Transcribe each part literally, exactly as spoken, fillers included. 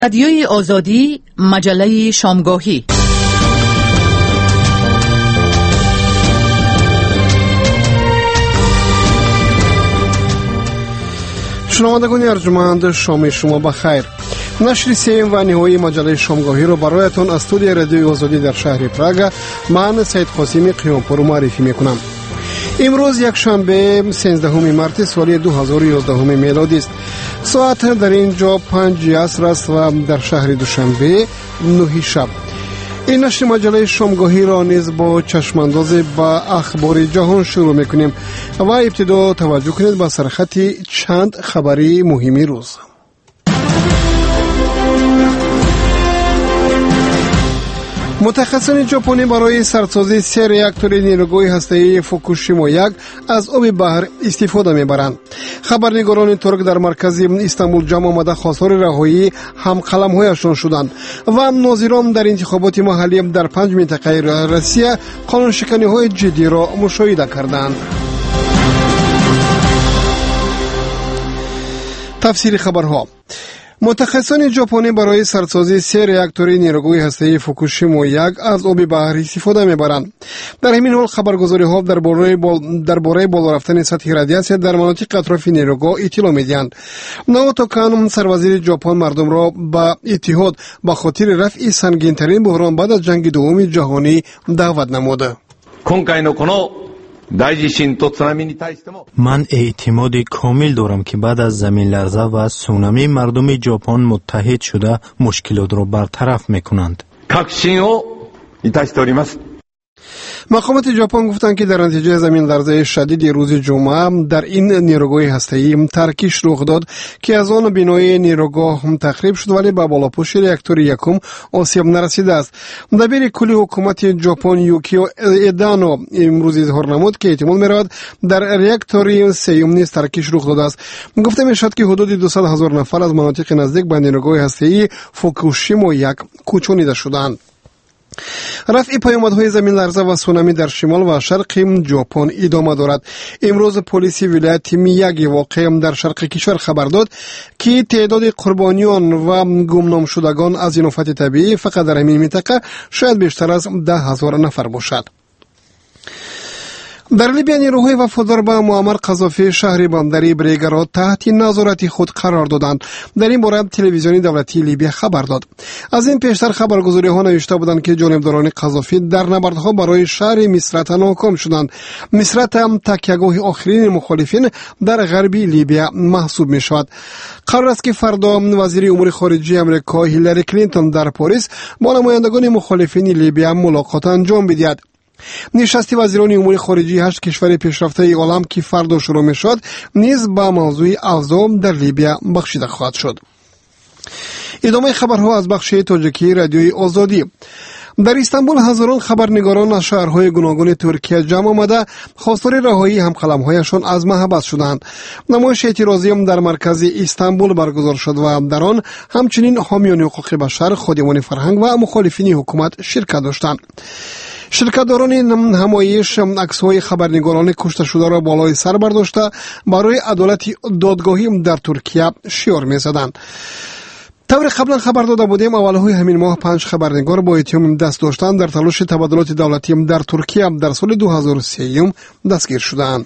رادیوی آزادی، مجله شامگاهی. شنوندگان ارجمند، شام شما بخیر. نشر سوم و نهایی مجله شامگاهی را برایتان از استودیوی رادیوی آزادی در شهر پراگ من سید قاسمی قیامپور معرفی میکنم. امروز یک شنبه سیزدهم مارس سال دو هزار و یازده میلادی است. ساعت در اینجا پنج عصر است و در شهر دوشنبه نه شب. این نشر مجله شامگاهی را نیز با چشمانداز با اخبار جهان شروع میکنیم و ابتدا توجه کنید به سرخط چند خبری مهمی روز. متخصصان ژاپنی برای سرسازی سه راکتور نیروگاه هسته‌ای فوکوشیما یک از آب بحر استفاده میبرند. خبرنگاران ترک در مرکز استانبول جمع آمده خواستار رهایی هم قلم‌هایشان شدند و ناظران در انتخابات محلی در پنج منطقه روسیه قانون شکنی‌های جدی را مشاهده کردند. تفسیر خبرها. متخصصان ژاپنی برای سرسازی سه راکتور نیروگاه هسته‌ای فوکوشیما یک از آب بحر استفاده میبرند. در همین حال خبرگزاری‌ها درباره درباره بالا رفتن سطح رادیاسیون در مناطق اطراف نیروگاه اطلاع می‌دهند. ناوتو کان سروازیر ژاپن مردم را به اتحاد به خاطر رفع سنگین‌ترین بحران بعد از جنگ دوم جهانی دعوت نموده. من اعتماد کامل دارم که بعد از زمین لرزه و سونامی مردم ژاپن متحد شده مشکلات را برطرف میکنند. مقامات ژاپن گفتند که در نتیجه زمین لرزه شدید روز جمعه در این نیروگاه هسته‌ای ترکیش رخ داد که از آن بنای نیروگاه تخریب شد ولی به بالاپوش راکتور یکم آسیب نرسیده است. دبیر کلی حکومت ژاپن یوکیو ایدانو امروز اظهار نمود که احتمال می‌رود در راکتور سوم نیز ترکیش رخ داده است. گفته می‌شود که حدود دویست هزار نفر از مناطق نزدیک به نیروگاه هسته‌ای فوکوشیما یک کوچانیده شدند. رفع پیامدهای زمین لرزه و سونامی در شمال و شرق ژاپن ادامه دارد. امروز پلیس ولایت میاگی واقع در شرق کشور خبر داد که تعداد قربانیان و گمنام شدگان از این آفت طبیعی فقط در همین منطقه شاید بیشتر از ده هزار نفر باشد. در لیبیا نیروهای وفادار به معمر قذافی شهر بندری بریگه را تحت نظارت خود قرار دادند. در این باره تلویزیون دولتی لیبیا خبر داد. از این پیشتر خبرگزاری‌ها نوشته بودند که جانبداران قذافی در نبردها برای شهر مصرات ناکام شدند. مصرات هم تکیهگاه آخرین مخالفین در غربی لیبیا محسوب می شود. قرار است که فردا وزیر امور خارجه آمریکا هیلاری کلینتون در پاریس با نمایندگان مخالفین لیبیا ملاقات انجام بدهد. نشست وزیران امور خارجه هشت کشور پیشرفته عالم که فردا شروع می شد نیز با موضوع اوضاع در لیبیا بخشیده خواهد شد. ادامه خبرها از بخش تاجیکی رادیوی آزادی. در استانبول هزاران خبرنگاران از شهرهای گوناگون ترکیه جمع آمده خواستار رهایی همقلم‌هایشان از محبس شدند. نمایش اعتراضی در مرکز استانبول برگزار شد و در آن همچنین حامیان حقوق بشر، خادمان فرهنگ و مخالفین حکومت شرکت داشتند. شرکت‌داران همایش عکس‌های خبرنگاران کشته شده را بالای سر برداشته برای عدالت دادگاهی در ترکیه شعار می‌زدند. طور قبلا خبر داده بودیم اولهای همین ماه پنج خبرنگار با اتهام دست داشتن در تلاش تبادلات دولتی در ترکیه در سال دو هزار و سه دستگیر شدند.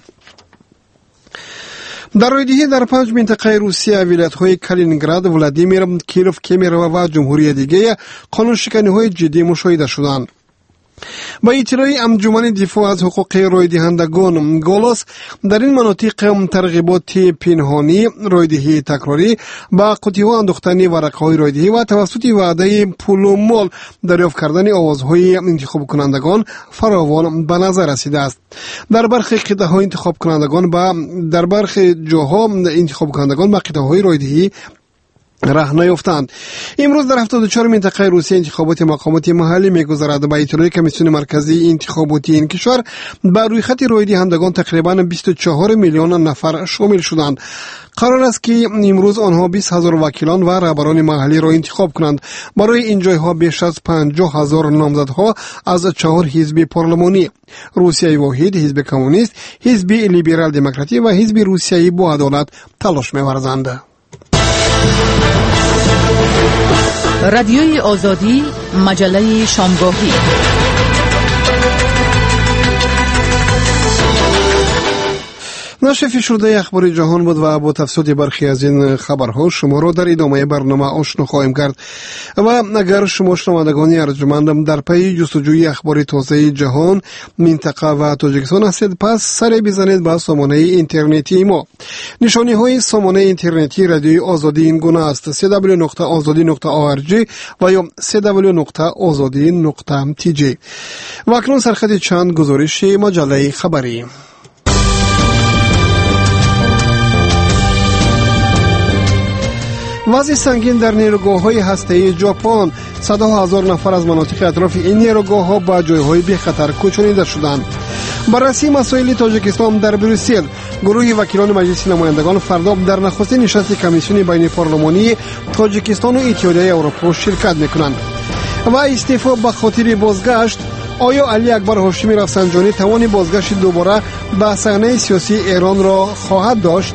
در رویدهی در پنج منطقه روسیه ولایت‌های کالینینگراد، ولادیمیر، کیلوف، کیمیرو و جمهوری دیگه قانون شکنی‌های جدی مشاهده شدند. با اطلاع انجمن دفاع از حقوق رای دهندگان گولاس در این مناطق ترغیبات پنهانی، رایدهی تکراری، با قوطی‌ها انداختن ورقه‌های رایدهی و توسط وعده پول و مال دریافت کردن آوازهای انتخاب کنندگان فراوان به نظر رسیده است. در برخی قطعه‌های انتخاب کنندگان با در برخی جاها انتخاب کنندگان با قطعه‌های رایدهی راه نیافتند. امروز در هفتاد و چهار منطقه روسیه انتخابات مقامات محلی می‌گذرد. با اطلاع کمیسیون مرکزی انتخاباتی این کشور بر روی خط رای دهندگان تقریباً بیست و چهار میلیون نفر شامل شدند. قرار است که امروز آنها بیست هزار وکیلان و رهبران محلی را انتخاب کنند. برای این جایها بیش از پنجاه هزار نامزدها از چهار حزب پارلمانی، روسیه واحد، حزب کمونیست، حزب لیبرال دموکراتی و حزب روسیه با عدالت تلاش می‌ورزند. رادیوی آزادی، مجله شامگاهی. نشر فشرده اخبار جهان بود و با تفصیل برخی از این خبرها شما را در ادامه برنامه آشنا خواهیم کرد. و اگر شما شنوندگان ارجمندم در پی جستجوی اخبار تازه جهان، منطقه و تاجیکستان هستید، پس سر بزنید به سامانه اینترنتی ما. نشانی های سامانه اینترنتی رادیوی آزادی این گونه است: دبلیو دبلیو دبلیو نقطه آزادی نقطه او آر جی و یا دبلیو دبلیو دبلیو نقطه آزادی نقطه تی جی. و اکنون سرخط چند گزارش مجله خبری. وضع سنگین در نیروگاه‌های هسته‌ای ژاپن. صدها هزار نفر از مناطق اطراف این نیروگاه‌ها به جای‌های بی‌خطر کوچانیده شدند. بررسی مسائل تاجیکستان در بروسل. گروه وکیلان مجلس نمایندگان فردا در نخستین نشست کمیسیون بین پارلمانی تاجیکستان و اتحادیه اروپا شرکت می‌کنند. و استعفا به خاطر بازگشت. آیا علی اکبر هاشمی رفسنجانی توان بازگشت دوباره به صحنه سیاسی ایران را خواهد داشت؟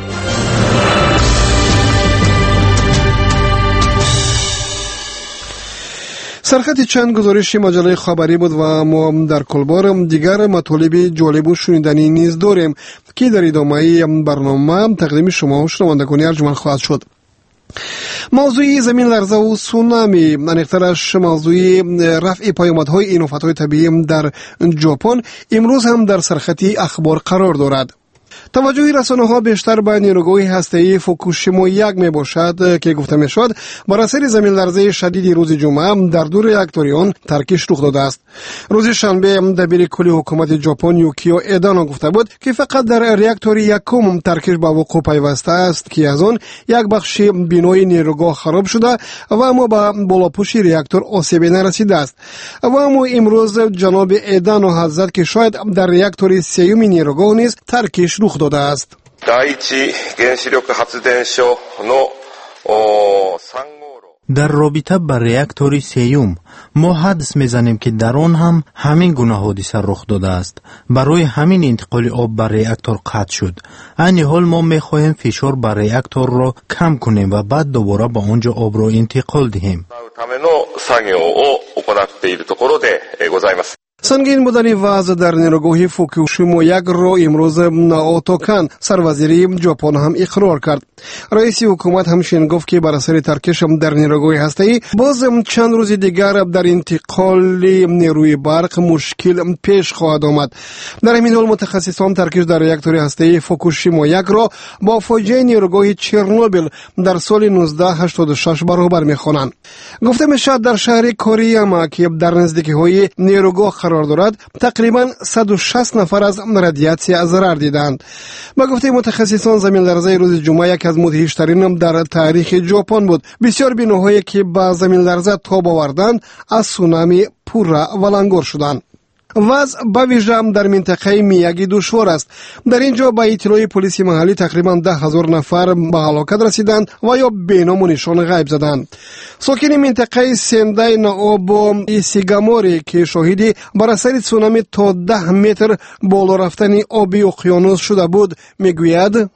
سرخط چند گزارش مجله خبری بود و ما در کلبار دیگر مطالب جالب و شنیدنی نیز داریم که در ادامه برنامه تقدیم شما و شنوندگان ارجمند خواهد شد. موضوع زمین لرزه و سونامی، انیقترش موضوع رفع پیامدهای این آفت‌های طبیعی در ژاپن امروز هم در سرخط اخبار قرار دارد. توجه رسانه‌ها بیشتر به نیروگاه هسته‌ای فوکوشیما یک می باشد که گفته می شد بر اثر زمین لرزه شدید روز جمعه در دو راکتور آن ترکش رخ داده است. روز شنبه دبیر کل حکومت ژاپن یوکیو ایدانا گفته بود که فقط در راکتور یکم ترکش به وقوع پیوسته است که از آن یک بخش بینای نیروگاه خراب شده و اما به بالاپوش راکتور آسیبی نرسیده است. و اما امروز جناب ایدانا حضرت که شاید در راکتور سیوم نیروگاه نیز ترکش رخ داده است. در رابطه با راکتور سیوم ما حدس میزنیم که در آن هم همین گونه حادثه رخ داده است. برای همین انتقال آب بر راکتور قطع شد. این حال ما میخواهیم فشار بر راکتور را کم کنیم و بعد دوباره با آنجا آب را انتقال دهیم. سنگین بودن وضع در نیروگاه فوکوشیما یک را امروز نائوتو کان سروزیر ژاپن هم اقرار کرد. رئیس حکومت همچنین گفت که بر اثر ترکش در نیروگاه هسته‌ای باز چند روز دیگر در انتقال نیروی برق مشکل پیش خواهد آمد. در همین حال متخصصان ترکش در راکتور هسته‌ای فوکوشیما یک را با فاجعه نیروگاه چرنوبیل در سال نوزده هشتاد و شش برابر می‌خوانند. گفته می‌شود در شهر کوریاما که در نزدیکی‌های نیروگاه قرار دارد تقریبا صد و شصت نفر از رادیاسیون ضرر دیدند. با گفته متخصصان زمین لرزه روز جمعه یک از مدهش‌ترین در تاریخ ژاپن بود. بسیار بیناهایی که با زمین لرزه تاب آوردند از سونامی پورا ولنگور شدند. وضع به ویژه در منطقه میاگی دشوار است. در اینجا با اطلاع پلیس محلی تقریبا ده هزار نفر به هلاکت رسیدند و یا بینام و نشان غیب زدند. ساکن منطقه سندای ناوب و ایسیگاموری که شاهدی بر اثر تسونامی تا ده متر بالا رفتن آب اقیانوس شده بود میگوید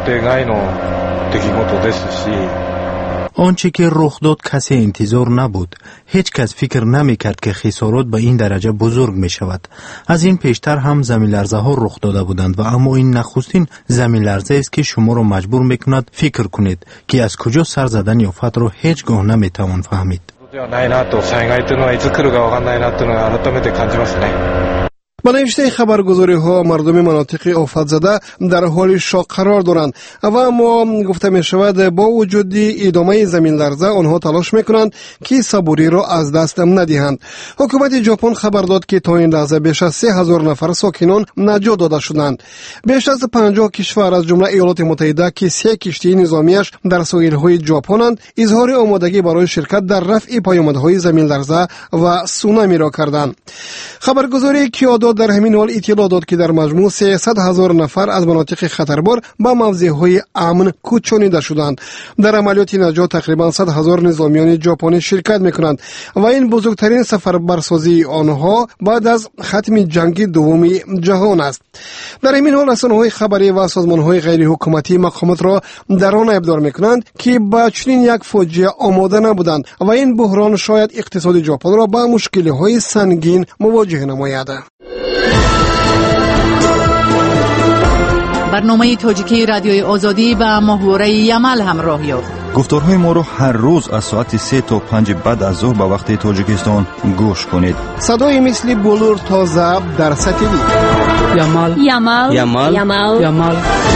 آنچه که رخ داد کسی انتظار نبود. هیچ کس فکر نمی کرد که خسارات به این درجه بزرگ می شود. از این پیشتر هم زمین لرزه ها رخ داده بودند و اما این نخستین زمین لرزه است که شما را مجبور می کند فکر کنید که از کجا سر زدن آفت را هیچگاه نمی توان فهمید. با نوشته خبرگزاری ها مردم مناطق آفت زده در حال شاق قرار دارند و اما گفته می شود با وجود ادامه زمین لرزه آنها تلاش می کنند که صبوری را از دست ندهند. حکومت ژاپن خبر داد که تا این لحظه بیش از سه هزار نفر ساکنان نجات داده شدند. بیش از پنجاه کشور از جمله ایالات متحده که سه کشتی نظامیش در ساحل های ژاپن‌اند اظهار آمادگی برای شرکت در رفع پیامدهای زمین لرزه و سونامی را کردند. خبرگزاری کیودو ایجاد در همین حال اطلاع داد که در مجموع سیصد هزار نفر از مناطق خطربار به موضع‌های امن کوچانیده شدند. در عملیات نجات تقریبا صد هزار نظامیان ژاپنی شرکت می‌کنند و این بزرگترین سفربرسازی آنها بعد از ختم جنگ دوم جهان است. در همین حال رسانه‌های خبری و سازمان‌های غیر حکومتی مقامات را در آن ابدار می‌کنند که با چنین یک فاجعه آماده نبودند و این بحران شاید اقتصاد ژاپن را با مشکل‌های سنگین مواجه نماید. برنامه تاجیکی رادیوی آزادی و محور یمل همراه یافت. گفتارهای ما رو هر روز از ساعت سه تا پنج بعد از ظهر به وقت تاجیکستان گوش کنید. صدای مثل بلور تازه در ساتلیت. یمل یمل یمل یمل یمل.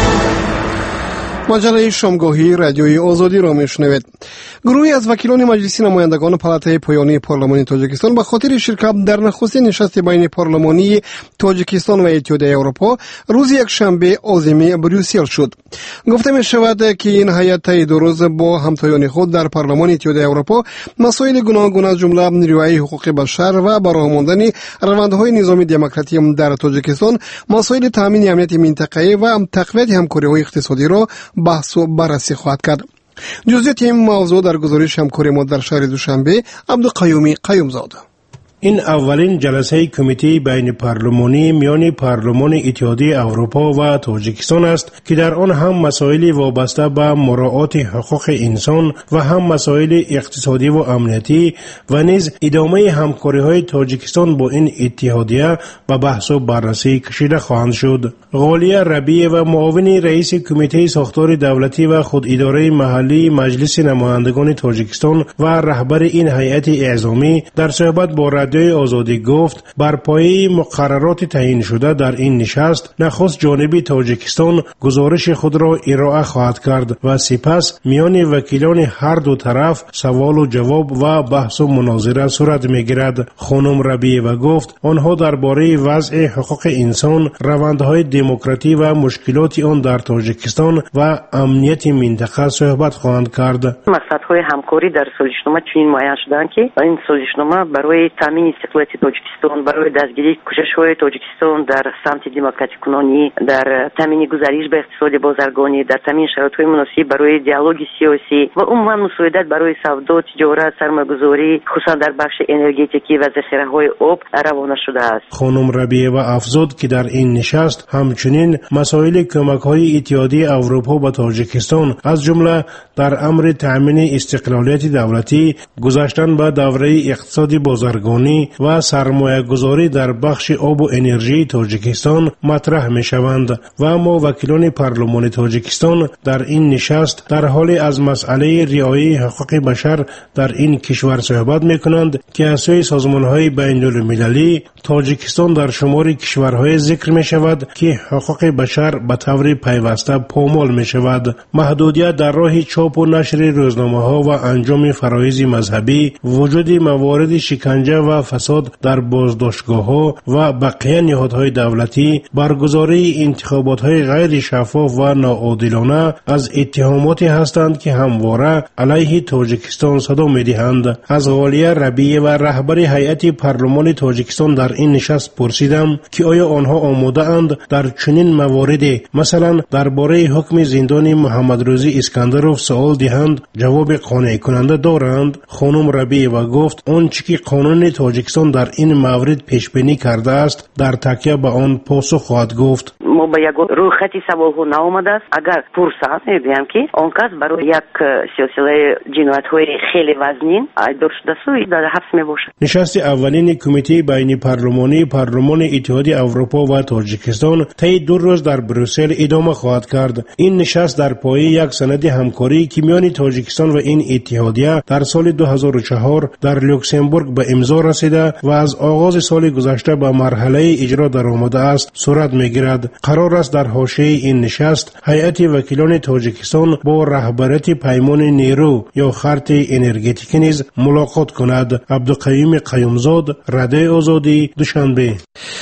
مجله شامگاهی رادیوی آزادی را میشنوید. گروهی از وکیلان مجلس نمایندگان پالاتای پایانی پارلمانی تاجیکستان به خاطر شرکت در نخستین نشست بین پارلمانی تاجیکستان و اتحادیه اروپا روز یک شنبه عازم بروسل شد. گفته می شود که این هیئت طی دو روز با همتایان خود در پارلمان اتحادیه اروپا مسائل گوناگون از جمله رعایت حقوق بشر و براه ماندن روندهای نظام دموکراتی در تاجیکستان، مسائل تامین امنیت منطقه‌ای و تقویت همکاری‌های اقتصادی را بحث و بررسی خواهد کرد. جزئیات این موضوع در گزارش همکاری ما در شهر دوشنبه عبدالقیومی قیومزاده. این اولین جلسه کمیته بین پارلمانی میان پارلمان اتحادیه اروپا و تاجیکستان است که در آن هم مسائل وابسته به مراعات حقوق انسان و هم مسائل اقتصادی و امنیتی و نیز ادامه همکاری‌های تاجیکستان با این اتحادیه به بحث و بررسی کشیده خواهند شد. غالیه ربیع و معاون رئیس کمیته ساختار دولتی و خوداداره محلی مجلس نمایندگان تاجیکستان و رهبر این هیئت اعزامی در صحبت با رادیوی آزادی گفت بر پایه مقررات تعیین شده در این نشست نخست جانب تاجیکستان گزارش خود را ارائه خواهد کرد و سپس میان وکیلان هر دو طرف سوال و جواب و بحث و مناظره صورت میگیرد. خانم ربیع و گفت آنها درباره وضع حقوق انسان، روندهای دموکراتی و مشکلات آن در تاجیکستان و امنیت منطقه صحبت خواهند کرد. مقصدهای همکاری در سازشنامه چنین معین شدند که این سازشنامه برای تامین استقلال تاجیکستان، برای دستگیری کوشش‌های تاجیکستان در سمت دموکراتیک کنانی، در تامین گزارش به اقتصاد بازرگانی، در تامین شرایط مناسب برای دیالوگ سیاسی و عموما مساعدت برای سودا، تجارت، سرمایه‌گذاری خصوصا در بخش انرژتیکی و ذخیره‌های آب روانه شده است. خانم ربیع و افزود که در این نشست همچنین مسائل کمک‌های اتحادیه اروپا به تاجیکستان از جمله در امر تامین استقلالیت دولتی، گذشتن به دوره اقتصاد بازرگانی و سرمایه گذاری در بخش آب و انرژی تاجیکستان مطرح می شوند و اما وکیلان پارلمان تاجیکستان در این نشست در حال از مسئله رعایت حقوق بشر در این کشور صحبت می کنند که اساس سازمان های بین المللی تاجیکستان در شمار کشورهای ذکر می شود که حقوق بشر به طور پیوسته پامال می شود. محدودیت در راه چاپ و نشر روزنامه ها و انجام فرایض مذهبی، وجود موارد شکنجه و فساد در بازداشتگاه‌ها و بقیه نهادهای دولتی، برگزاری انتخابات‌های غیر شفاف و ناعادلانه از اتهاماتی هستند که همواره علیه تاجیکستان صدا می‌دهند. از غالیه ربیع و رهبر هیئت پارلمان تاجیکستان در این نشست پرسیدم که آیا آنها آماده اند در چنین مواردی مثلا درباره حکم زندان محمد روزی اسکندروف سوال دهند جواب قانع کننده دارند. خانم ربیع و گفت آنچه که قانون تاجیکستان در این مورد پیش بینی کرده است در تکیه به آن پاسخ خواهد گفت. ما با یک رویخطی سوال ها نآمده است. اگر فرصت می‌دهیم که آن کس برای یک سلسله جنایت‌های خیلی وزنین ایدار شده است در حبس میباشد. نشست اولین کمیته بین پارلمانی پارلمان اتحادیه اروپا و تاجیکستان طی دو روز در بروسل ادامه خواهد کرد. این نشست در پایه یک سند همکاری که میان تاجیکستان و این اتحادیه در سال دو هزار و چهار در لوکسمبورگ به امضا رسیده و از آغاز سال گذشته به مرحله اجرا در آمده است صورت میگیرد. قرار است در حاشیه این نشست هیئت وکیلان تاجیکستان با رهبریت پیمان نیرو یا خرط انرژتیکی نیز ملاقات کند. عبدالقیوم قیومزاد، رادیو آزادی، دوشنبه.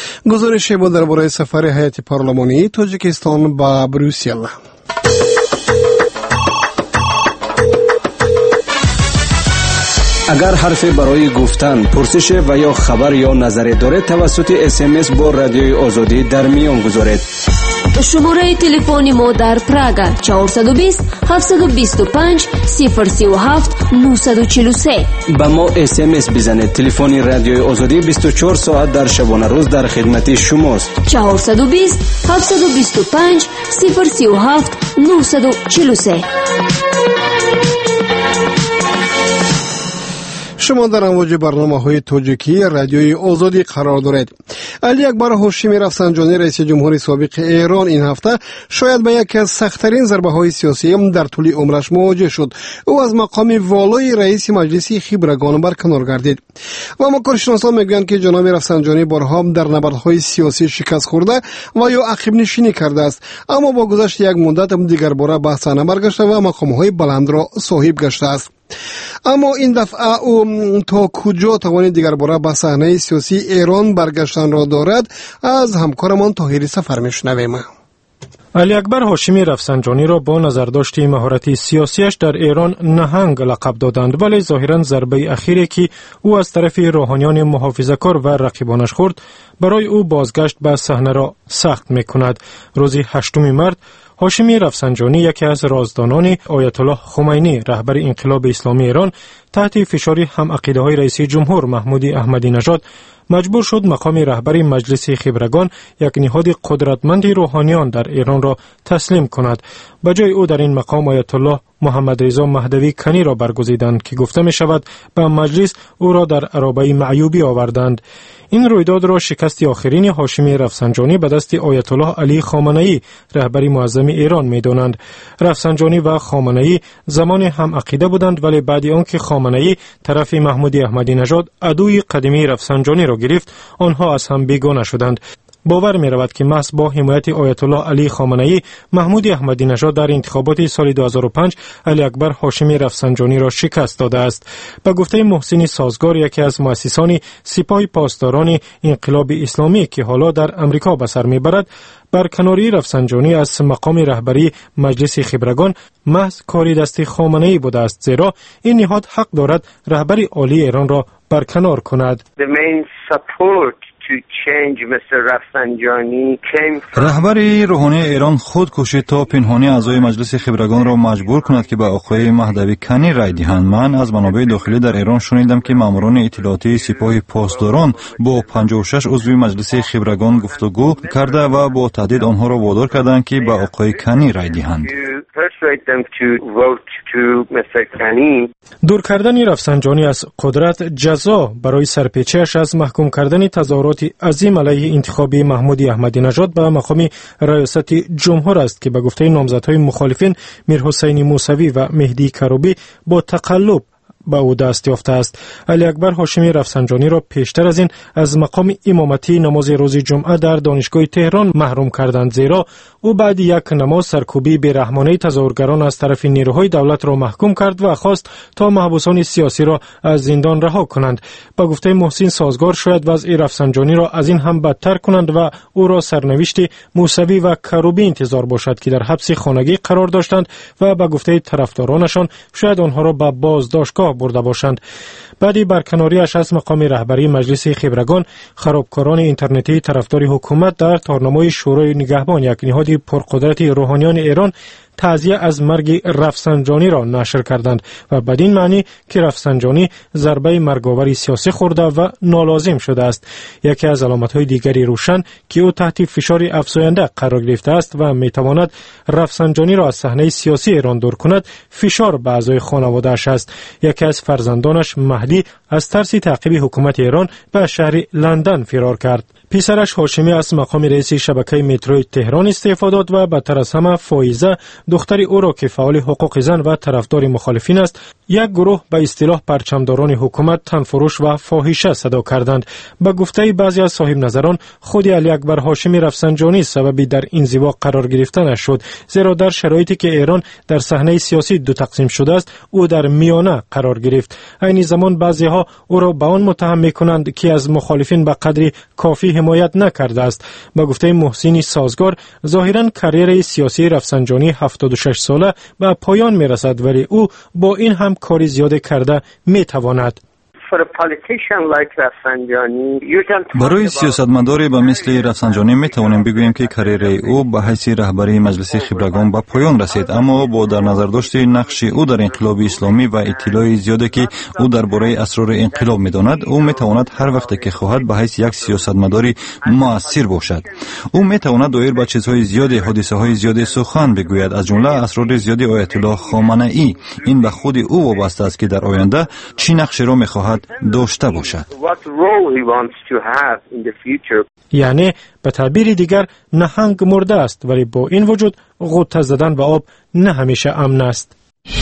گزارش با درباره سفر هیئت پارلمانی تاجیکستان به بروسل. اگر حرفی برای گفتن، پرسش و یا خبر یا نظری دارید توسط اس ام اس با رادیوی آزادی در میان گذارید. شماره تلفن ما در پراگ چهارصد و بیست هفتصد و بیست و پنج صفر سی و هفت نهصد و چهل و سه. با ما اس ام اس بزنید. تلفن رادیوی آزادی بیست و چهار ساعت در شبانه روز در خدمت شماست. چهارصد و بیست هفتصد و بیست و پنج صفر سی و هفت نهصد و چهل و سه. شما در امواج برنامه‌های توجیکی رادیوی آزادی قرار دارید. علی اکبر هاشمی رفسنجانی رئیس جمهور سابق ایران این هفته شاید به یکی از سخت‌ترین ضربه‌های سیاسی در طول عمرش مواجه شد. او از مقام والای رئیس مجلس خبرگان برکنار گردید. و اما کارشناسان میگویند که جناب رفسنجانی بارها در نبردهای سیاسی شکست خورده و یا عقب نشینی کرده است، اما با گذشت یک مدت دیگر باره به صحنه برگشته و مقام‌های بلند را صاحب گشته است. اما این دفعه او تا کجا توان دیگر باره به صحنه سیاسی ایران برگشتن را دارد از همکارمان طاهری سفر میشنویم. علی اکبر هاشمی رفسنجانی را با نظرداشت مهارت سیاسیش در ایران نهنگ لقب دادند، ولی ظاهرا ضربه اخیری که او از طرف روحانیان محافظه‌کار و رقیبانش خورد برای او بازگشت به صحنه را سخت میکند. روز هشتم مارس هاشمی رفسنجانی، یکی از رازدانان آیت الله خمینی رهبر انقلاب اسلامی ایران، تحت فشار هم عقیده های رئیس جمهور محمود احمدی نژاد مجبور شد مقام رهبری مجلس خبرگان، یک نهاد قدرتمند روحانیان در ایران را تسلیم کند. به جای او در این مقام آیت الله محمد رضا مهدوی کنی را برگزیدند که گفته می شود به مجلس او را در عرابه معیوبی آوردند. این رویداد را شکست آخرین هاشمی رفسنجانی به دست آیت الله علی خامنه‌ای رهبر معظم ایران می دانند. رفسنجانی و خامنه‌ای زمان هم عقیده بودند، ولی بعد آنکه خامنه‌ای طرف محمود احمدی نژاد عدوی قدیمی رفسنجانی را گرفت، آنها از هم بیگانه شدند. باور می رود که محض با حمایت آیت الله علی خامنه‌ای محمود احمدی نژاد در انتخابات سال دو هزار و پنج علی اکبر هاشمی رفسنجانی را شکست داده است. به گفته محسن سازگار، یکی از مؤسسان سپاه پاسداران انقلاب اسلامی که حالا در امریکا به سر میبرد، برکناری رفسنجانی از مقام رهبری مجلس خبرگان محض کاری دست خامنه‌ای بوده است، زیرا این نهاد حق دارد رهبری عالی ایران را برکنار کند. رهبر روحانی ایران خود کوشید تا پنهانی اعضای مجلس خبرگان را مجبور کند که به آقای مهدوی کنی رای دهند. من از منابع داخلی در ایران شنیدم که ماموران اطلاعاتی سپاه پاسداران با پنجاه و شش عضو مجلس خبرگان گفتگو کرده و با تهدید آنها را وادار کردند که به آقای کنی رای دهند. دور کردن رفسنجانی از قدرت جزا برای سرپیچیش از محکوم کردن تظاهرات عظیم علیه انتخاب محمود احمدی نژاد به مقام ریاست جمهور است که به گفته نامزدهای مخالفین میرحسین موسوی و مهدی کروبی با تقلب به او دست یافته است. علی اکبر هاشمی رفسنجانی را پیشتر از این از مقام امامتی نماز روز جمعه در دانشگاه تهران محروم کردند، زیرا او بعد یک نماز سرکوبی بی‌رحمانه تظاهرگران از طرف نیروهای دولت را محکوم کرد و خواست تا محبوسان سیاسی را از زندان رها کنند. با گفته محسن سازگار، شاید وضع رفسنجانی را از این هم بدتر کنند و او را سرنوشت موسوی و کروبی انتظار باشد که در حبس خانگی قرار داشتند و با گفته طرفدارانشان شاید آنها را به بازداشتگاه برده باشند. بعد برکناریش از مقام رهبری مجلس خبرگان، خرابکاران اینترنتی طرفدار حکومت در تارنمای شورای نگهبان، یک نهاد پرقدرت روحانیان ایران، تعزیه از مرگ رفسنجانی را نشر کردند و بدین معنی که رفسنجانی ضربه مرگاور سیاسی خورده و نالازم شده است. یکی از علامت‌های دیگری روشن که او تحت فشار افزاینده قرار گرفته است و میتواند رفسنجانی را از صحنه سیاسی ایران دور کند، فشار به اعضای خانواده‌اش است. یکی از فرزندانش مهدی از ترس تعقیب حکومت ایران به شهر لندن فرار کرد. پسرش هاشمی از مقام رئیس شبکه مترو تهران استعفا داد و بدتر از همه فایزه، دختر او را که فعال حقوق زن و طرفدار مخالفین است، یک گروه به اصطلاح پرچمداران حکومت تنفروش و فاحشه صدا کردند. به گفته بعضی از صاحب نظران، خود علی اکبر هاشمی رفسنجانی سببی در انزوا قرار گرفتنش شد، زیرا در شرایطی که ایران در صحنه سیاسی دو تقسیم شده است، او در میانه قرار گرفت. این زمان بعضی ها او را به آن متهم می‌کنند که از مخالفین به قدری کافی حمایت نکرده است. با گفته محسن سازگار، ظاهراً کریر سیاسی رفسنجانی هفتاد و شش ساله به پایان می‌رسد، ولی او با این هم کاری زیاد کرده می‌تواند. برای سیاستمداری به مثل رفسنجانی می توانیم بگوییم که کاریره او به حیث رهبری مجلس خبرگان به پایان رسید، اما با در نظر داشت نقش او در انقلاب اسلامی و اطلاع زیادی که او درباره اسرار انقلاب می‌داند، او می‌تواند هر وقت که خواهد به حیث یک سیاستمداری مؤثر باشد. او می‌تواند دایر به چیزهای زیادی، حادثه‌های زیادی سخن بگوید، از جمله اسرار زیادی آیت الله خامنه‌ای. این به خود او وابسته است که در آینده چی نقشی را می‌خواهد داشته باشد. یعنی به تعبیر دیگر نهنگ مرده است، ولی با این وجود غوطه زدن به آب نه همیشه امن است.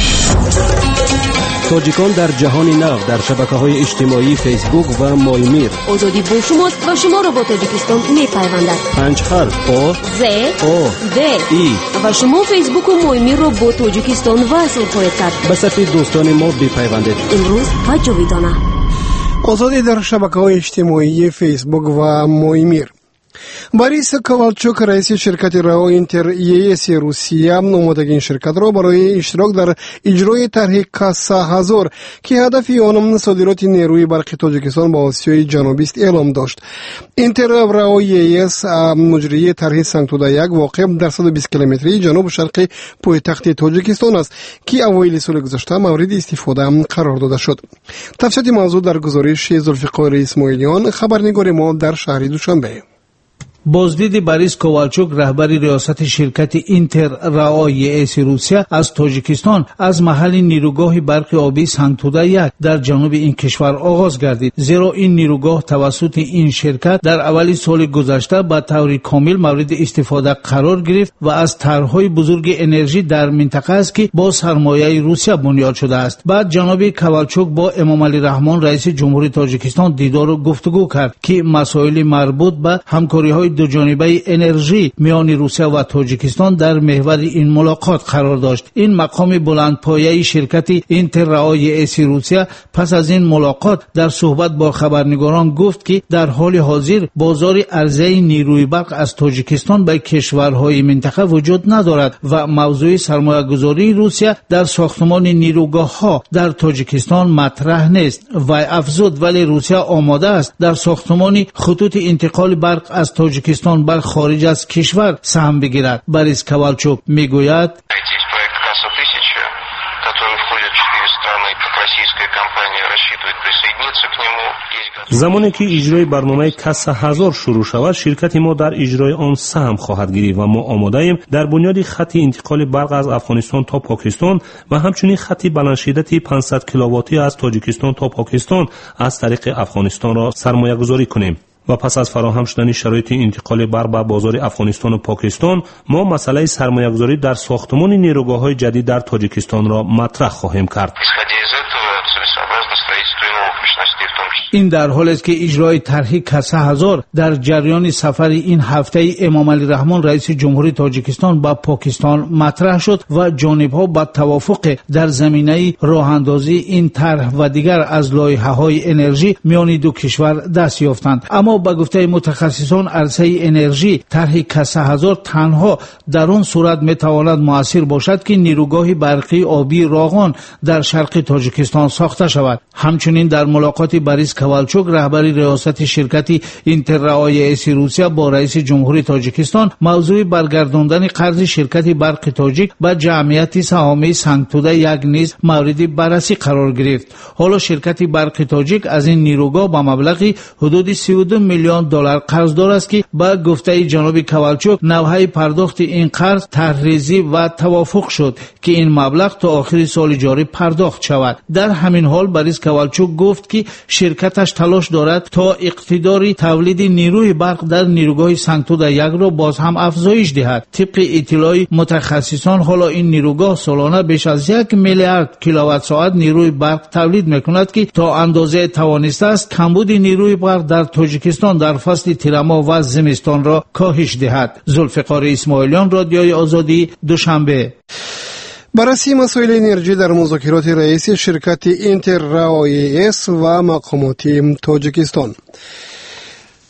تاجیکان در جهان نو در شبکه‌های اجتماعی فیسبوک و مایمیر. آزادی با شماست و شما را با تاجیکستان می‌پیوندد. پنج حرف آ ز آ د ای و شما فیسبوک و مایمیر را با تاجیکستان وصل خواهید کرد. به صفحه دوستان ما بپیوندید. امروز و جاویدانه. آزادی در شبکه‌های اجتماعی فیسبوک و مایمیر. باریس کوالچوک رئیس شرکت راو اینتر ای اس روسیه نمودگی این شرکت را برای اشتراک در اجرای طرح کاسا هزار که هدف آن صادرات نیروی برق تاجیکستان به آسیای جنوبی است اعلام داشت. اینتر راو ای اس مجری طرح سنگتودا یک واقع در صد و بیست کیلومتری جنوب شرقی پایتخت تاجیکستان است که اوایل سال گذشته مورد استفاده قرار داده شد. تفصیل موضوع در گزارش ذوالفقار اسماعیلیان، خبرنگار ما در شهر دوشنبه. بازدید باریس کوالچوک رهبری ریاست شرکت اینتر راو ای اس روسیه از تاجیکستان از محل نیروگاه برق آبی سنگتودا یک در جنوب این کشور آغاز گردید، زیرا این نیروگاه توسط این شرکت در اول سال گذشته به طور کامل مورد استفاده قرار گرفت و از طرح‌های بزرگ انرژی در منطقه است که با سرمایه روسیه بنیاد شده است. بعد جناب کوالچوک با امام علی رحمان رئیس جمهوری تاجیکستان دیدار و گفتگو کرد که مسائل مربوط به همکاری‌های دو جانبه انرژی میان روسیه و تاجیکستان در محور این ملاقات قرار داشت. این مقام بلندپایه شرکت اینتر راو ای اس روسیه پس از این ملاقات در صحبت با خبرنگاران گفت که در حال حاضر بازار عرضه نیروی برق از تاجیکستان به کشورهای منطقه وجود ندارد و موضوع سرمایه‌گذاری روسیه در ساختمان نیروگاه‌ها در تاجیکستان مطرح نیست و افزود ولی روسیه آماده است در ساختمان خطوط انتقال برق از تاجیکستان بر خارج از کشور سهم بگیرد. باریس کوالچوک میگوید زمانی که اجرای برنامه کاسا هزار شروع شود، شرکت ما در اجرای آن سهم خواهد گرفت و ما آماده ایم در بنیاد خط انتقال برق از افغانستان تا پاکستان و همچنین خط بلندشدت پانصد کیلوواتی از تاجیکستان تا پاکستان از طریق افغانستان را سرمایه گذاری کنیم. و پس از فراهم شدن شرایط انتقال برق به بازار افغانستان و پاکستان، ما مسئله سرمایه‌گذاری در ساختمان نیروگاه‌های جدید در تاجیکستان را مطرح خواهیم کرد. این در حالی است که اجرای طرح کاسا هزار در جریان سفر این هفته امام علی رحمان رئیس جمهوری تاجیکستان به پاکستان مطرح شد و جانب‌ها با توافق در زمینه راه‌اندازی این طرح و دیگر از لایحه‌های انرژی میان دو کشور دست یافتند. اما به گفته متخصصان عرصه انرژی طرح کاسا هزار تنها در آن صورت میتواند مؤثر باشد که نیروگاه برقی آبی راغان در شرق تاجیکستان ساخته شود. همچنین در ملاقات باریس کوالچوک رهبری ریاست شرکت اینتر راو ای اس روسیه با رئیس جمهوری تاجیکستان موضوع برگرداندن قرض شرکت برق تاجیک به جمعیت سهامی سنگتودا یک نیز مورد بررسی قرار گرفت. حالا شرکت برق تاجیک از این نیروگاه با مبلغی حدود سی و دو میلیون دلار قرضدار است که با گفته جناب کوالچوک نوع پرداخت این قرض طرح‌ریزی و توافق شد که این مبلغ تا آخر سال جاری پرداخت شود. در همین حال باریس کوالچوک گفت که شرکتش تلاش دارد تا اقتدار تولید نیروی برق در نیروگاه سنگتودا یک را باز هم افزایش دهد. طبق اطلاع متخصصان حالا این نیروگاه سالانه بیش از یک میلیارد کیلووات ساعت نیروی برق تولید میکند که تا اندازه توانسته است کمبود نیروی برق در تاجیکستان در فصل تیرما و زمستان را کاهش دهد. ذوالفقار اسماعیلیان، رادیوی آزادی، دوشنبه. بررسی مسائل انرژی در مذاکرات رئیس شرکت اینتر راو ای اس و مقامات تاجیکستان.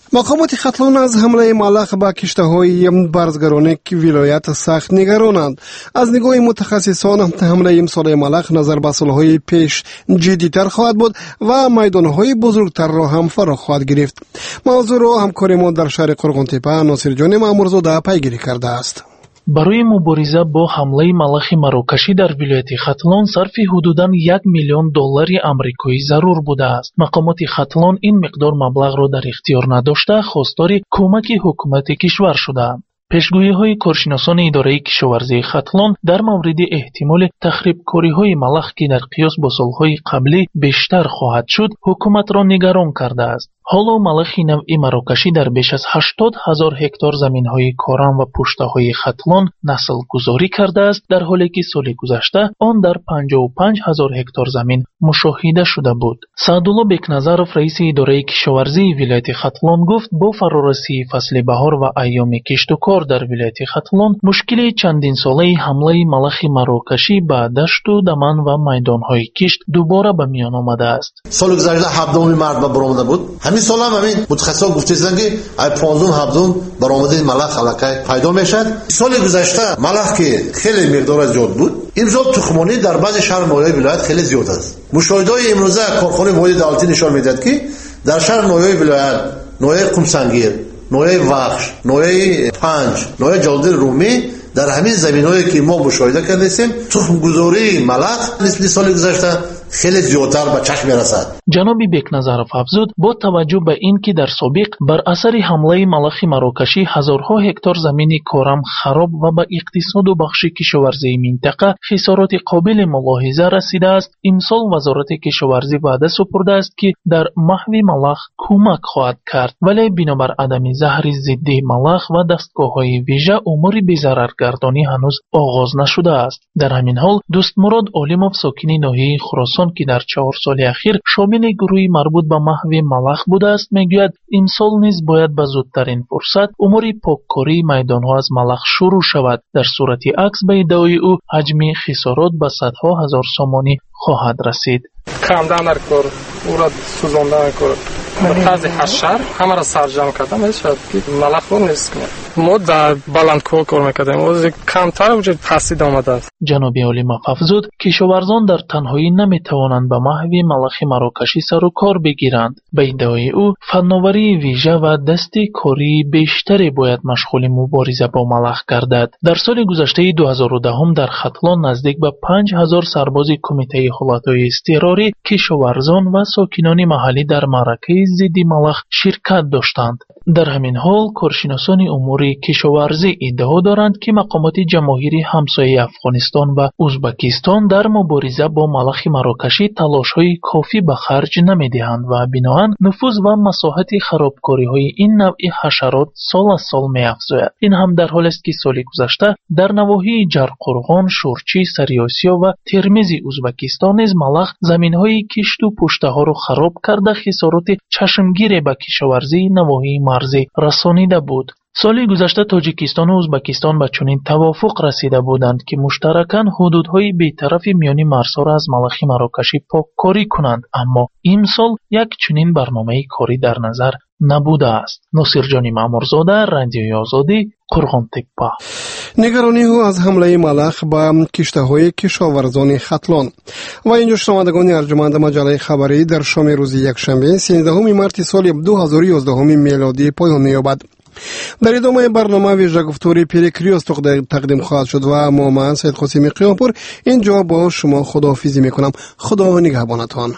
مقامات ختلان از حمله ملخ به کشتی‌های برزگرانی ولایت سخت نگرانند. از نگاه متخصصان حمله امسال ملخ نظر به سالهای پیش جدی‌تر خواهد بود و میدان‌های بزرگتر را هم فرا خواهد گرفت. موضوع را همکار ما در شهر قرغن‌تپه ناصر جان مامورزاده پیگیری کرده است. барои мубориза бо ҳамлаи малахи марокашӣ дар вилояти хатлон сарфи ҳудудан як миллион доллари амрикоӣ зарур будааст. мақомоти хатлон ин миқдор маблағро дар ихтиёр надошта хостори кӯмаки ҳукумати кишвар шудаанд. пешгӯиҳои коршиносони идораи кишоварзии хатлон дар мавриди эҳтимоли тахрибкориҳои малах ки дар қиёс бо солҳои қаблӣ бештар хоҳад шуд ҳукуматро нигарон кардааст. ҳоло малахи навъи марокашӣ дар беш аз ҳаштод ҳазор ҳектор заминҳои корам ва пуштаҳои хатлон наслгузорӣ кардааст, дар ҳоле ки соли гузашта он дар панҷоҳу панҷ ҳазор ҳектор замин мушоҳида шуда буд. саъдулло бекназаров раиси идораи кишоварзии вилояти хатлон гуфт бо фарорасии фасли баҳор ва айёми киштукор дар вилояти хатлон мушкили чандинсолаи ҳамлаи малахи марокашӣ ба дашту даман ва майдонҳои кишт дубора ба миён омадааст. соли гузашта ҳабдуми март ба баромада буд. ҳамин сол ҳам ҳамин мутахассисон гуфтаистанд ки ай понздаҳум ҳабдуум баромадаи малах аллакай пайдо мешавад. соли гузашта малах ки хеле миқдора зиёд буд, имсол тухмонӣ дар баъзи шаҳр ноёи вилоят хеле зиёд аст. мушоҳидаҳои имрӯза корхонаи воҳиди давлатӣ нишон медиҳад ки дар шаҳр ноёи вилоят, ноҳияи қумсангир, ноҳияи вахш, ноҳияи панҷ, ноҳияи ҷалолиддин румӣ, дар ҳамин заминҳое ки мо мушоҳида кардастем тухмгузории малах нисбати соли гузашта хеле зиёдтар ба чашм мерасад. ҷаноби бекназаров афзуд бо таваҷҷӯҳ ба ин ки дар собиқ бар асари ҳамлаи малахи марокашӣ ҳазорҳо ҳектор замини корам хароб ва ба иқтисоду бахши кишоварзии минтақа хисороти қобили мулоҳиза расидааст, имсол вазорати кишоварзӣ ваъда супурдааст ки дар маҳви малах кӯмак хоҳад кард, вале бинобар адами заҳри зидди малах ва дастгоҳҳои вижа умури безараргардонӣ ҳанӯз оғоз нашудааст. дар ҳамин ҳол дӯстмурод олимов сокини ноҳияи хуросон ки дар чаҳор соли ахир шомили гурӯҳи марбут ба маҳви малах будааст мегӯяд имсол низ бояд ба зудтарин фурсат умури поккории майдонҳо аз малах шурӯъ шавад. дар сурати акс ба иддаои ӯ ҳаҷми хисорот ба садҳо ҳазор сомонӣ хоҳад расид. камдан дар кор ура сӯзондан кор ба тарзи ҳашар ҳамаро сарҷам кардам мешавад ки малахро нест кунем. мо дар баландкӯҳ кор мекардем, ози камтар уҷа пастид омадааст. ҷаноби олимов афзуд кишоварзон дар танҳоӣ наметавонанд ба маҳви малахи марокашӣ сару кор бигиранд. ба иддаои ӯ фанноварии вижа ва дасти кории бештаре бояд машғули мубориза бо малах гардад. дар соли гузаштаи ду ҳазору даҳум дар хатлон наздик ба панҷ ҳазор сарбози кумитаи ҳолатҳои изтирорӣ кишоварзон ва сокинони маҳаллӣ дар маъракаи зидди малах ширкат доштанд. дар ҳамин ҳол коршиносони умури кишоварзӣ иддао доранд ки мақомоти ҷамоҳири ҳамсояи афғонистон ва узбекистон дар мубориза бо малахи марокашӣ талошҳои кофӣ ба харҷ намедиҳанд ва биноан нуфуз ва масоҳати харобкориҳои ин навъи ҳашарот сол аз сол меафзояд. ин ҳам дар ҳолест ки соли гузашта дар навоҳии ҷарқурғон, шурчӣ, сариосиё ва термизи узбекистон низ малах заминҳои кишту пуштаҳоро хароб карда хисороти чашмгире ба кишоварзии навоҳии марзӣ расонида буд. соли гузашта тоҷикистону узбекистон ба чунин тавофуқ расида буданд ки муштаракан ҳудудҳои бетарафи миёни марзҳоро аз малахи марокашӣ поккорӣ кунанд, аммо имсол як чунин барномаи корӣ дар назар набудааст. носирҷони маъмурзода, радиои озодӣ, қурғонтеппа. нигарониҳо аз ҳамлаи малах ба киштаҳои кишоварзони хатлон. ва инҷо шунавандагони арҷуманд маҷаллаи хабарӣ дар шоми рӯзи якшанбе сенздаҳуми марти соли ду ҳазору ёздаҳуми мелодӣ поён меёбад. дар идомаи барнома вижагуфтори пири криёс тақдим хоҳад шуд ва мо ман саидқосими қиёмпур инҷо бо шумо худоҳофизӣ мекунам. худо нигаҳбонатон.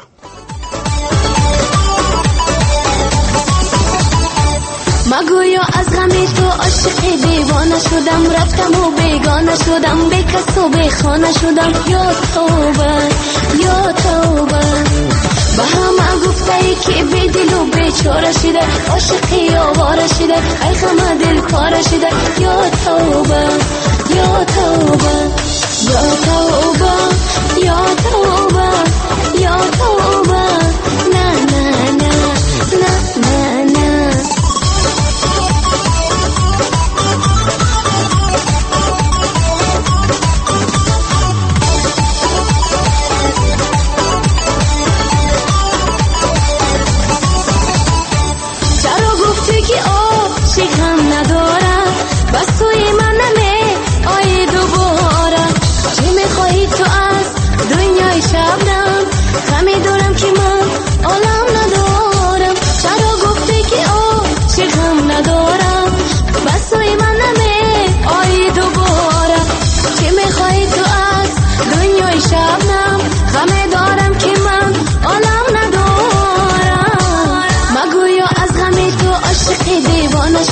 مگویا از غم تو عاشق دیوانه شدم، رفتم و بیگانه شدم، بی کس و بی خانه شدم. یا توبه یا توبه به همه گفته ای که بی دل و بیچاره شده، عاشقی آواره شده، ای غم دل کاره شده. یا توبه یا توبه یا توبه یا توبه یا توبه نه نه نه نه نه نه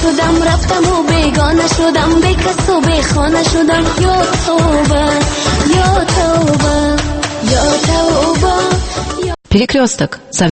شدم رفتم و بیگانه شدم به کس و به خانه شدم یا توبه یا توبه یا توبه. Перекресток.